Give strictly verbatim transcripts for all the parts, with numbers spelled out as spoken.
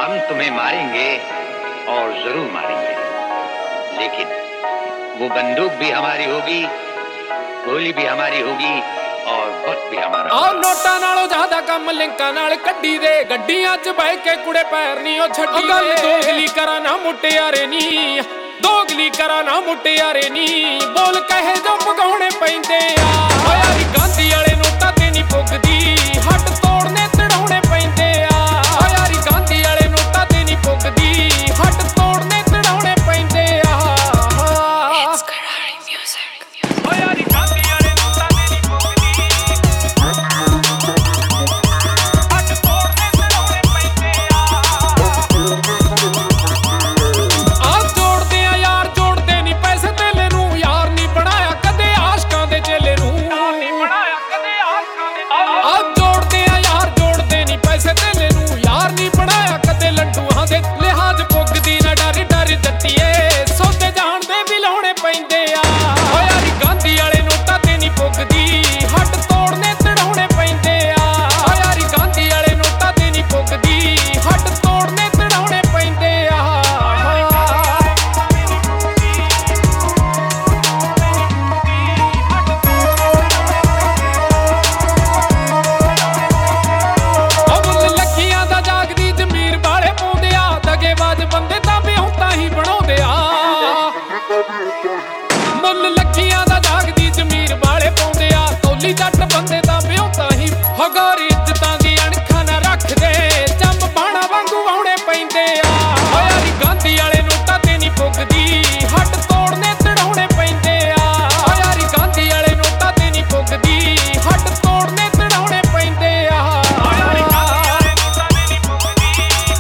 हम तुम्हें मारेंगे और जरूर मारेंगे, लेकिन वो बंदूक भी हमारी होगी, गोली भी हमारी होगी और वक्त भी हमारा। आ नोटा नालों ज्यादा कम लिंका नाल कड्डी दे, गड्डियां च बह के कुड़े पैर नहीं ओ छड्डी दे। दोगली करा ना मुटियारे नी, दोगली करा ना मुटियारे नी, बोल कहे जो पगाउणे पैंदे आ। ओ यारी गांधी वाले नोटा ते नहीं पुगदी, हट तोड़ने तड़ाउणे पैंदे आ। ओ यारी गांधी वाले नोटा ते नहीं पुगदी, हट तोड़ने तड़ाउणे पैंदे आ। ओ यारी गांधी वाले नोटा ते नहीं पुगदी, हट तोड़ने तड़ाउणे पैंदे आ। आ जोड़दे आ यार जोड़दे नहीं पैसे तेले नूं, यार नहीं बनाया कदे आशकां दे चेले नूं। आ जोड़दे आ यार जोड़दे नहीं पैसे तेले नूं, यार नहीं बनाया कदे लड्डूआं दे। लिहाज पुगदी ना डर डर जੱਟੀਏ, सौदे जान दे भी लाउणे पैंदे आ। ओ यारी गांधी वाले नोटां ते नहीं पुगदी, हट तोड़ने तड़ाउणे पैंदे आ। ओ यारी गांधी वाले नोटां ते नहीं पुगदी, हट तोड़ने तड़ाउणे पैंदे आ। ਮੁੱਲ ਲੱਖੀਆਂ ਦਾ ਜਾਗਦੀ ਜ਼ਮੀਰ ਵਾਲੇ ਪਾਉਂਦੇ ਆ, ਤੋਲੀ ਜੱਟ ਬੰਦੇ ਦਾ ਵਿਆਹੁਤਾ ਹੀ ਹਗਾਰੀ ਇੱਜ਼ਤਾਂ ਦੀ ਅਣਖਾਂ ਨਾ ਰੱਖਦੇ, ਚੰਮ ਬਾਣਾ ਵਾਂਗੂ ਵਾਉਣੇ ਪੈਂਦੇ ਆ। ਓ ਯਾਰੀ ਗਾਂਧੀ ਵਾਲੇ ਨੋਟਾਂ ਤੇ ਨਹੀਂ ਪੁੱਗਦੀ, ਹੱਟ ਤੋੜਨੇ ਤੜਾਉਣੇ ਪੈਂਦੇ ਆ। ਓ ਯਾਰੀ ਗਾਂਧੀ ਵਾਲੇ ਨੋਟਾਂ ਤੇ ਨਹੀਂ ਪੁੱਗਦੀ, ਹੱਟ ਤੋੜਨੇ ਤੜਾਉਣੇ ਪੈਂਦੇ ਆ। ਓ ਯਾਰੀ ਗਾਂਧੀ ਵਾਲੇ ਨੋਟਾਂ ਤੇ ਨਹੀਂ ਪੁੱਗਦੀ,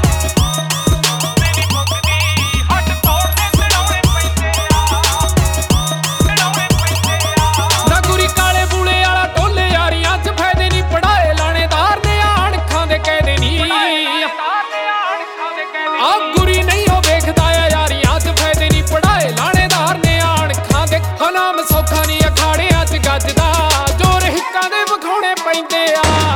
ਨਹੀਂ ਪੁੱਗਦੀ, ਹੱਟ ਤੋੜਨੇ ਤੜਾਉਣੇ ਪੈਂਦੇ ਆ। ਆ ਗੁਰੀ ਨਹੀਂ ਉਹ ਵੇਖਦਾ ਆ ਯਾਰੀਆਂ ਚ ਫਾਇਦੇ ਨਹੀਂ, ਪੜਾਏ ਲਾਣੇਦਾਰ ਨੇ ਆਣ ਖਾਂ ਦੇ। ਹਨਾਮ ਸੌਖਾ ਨਹੀਂ ਅਖਾੜਿਆਂ ਚ ਗੱਜਦਾ, ਜੋਰ ਹਿੱਕਾਂ ਦੇ ਵਿਖਾਉਣੇ ਪੈਂਦੇ ਆ।